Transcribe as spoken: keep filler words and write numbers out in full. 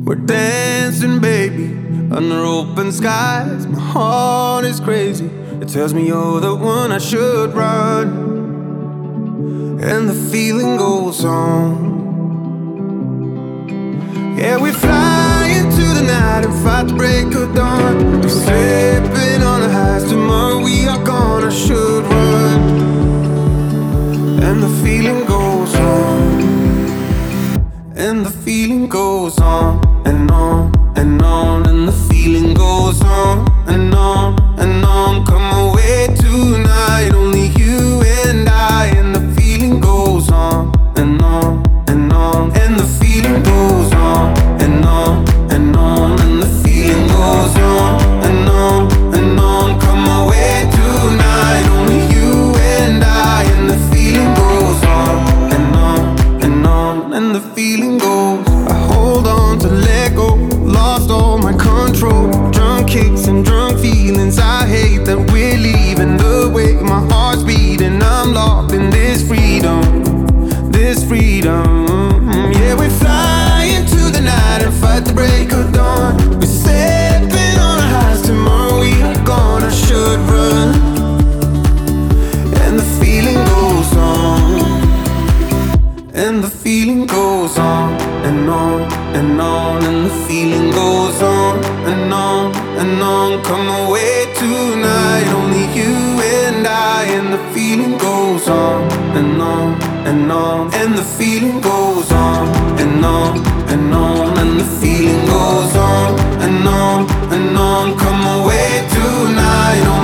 We're dancing, baby, under open skies. My heart is crazy. It tells me you're the one I should run, and the feeling goes on. Yeah, we fly into the night and fight the break of dawn. We're slipping on the highs. Tomorrow we are gone. I should run, and the feeling goes on. And the feeling goes on and on and on. And the feeling goes on and on and on. Come away tonight, only you and I. And the feeling goes on and on and on. And the feeling goes on and on and on. And the feeling goes on and on and on. Come away tonight, only you and I. And the feeling goes on and on and on. And the feeling goes. I hold on to let go, lost all my control. Drunk kicks and drunk feelings. I hate that we're leaving. The way my heart's beating, I'm locked in this freedom, this freedom. Yeah, we fly into the night and fight the break of dawn. We're stepping on our highs. Tomorrow we are gone. I should run, and the feeling goes on. And the feeling goes on and on and on. And the feeling goes on and on and on. Come away tonight, only you and I. And the feeling goes on and on and on. And the feeling goes on and on and on. And the feeling goes on and on and on. Come away tonight.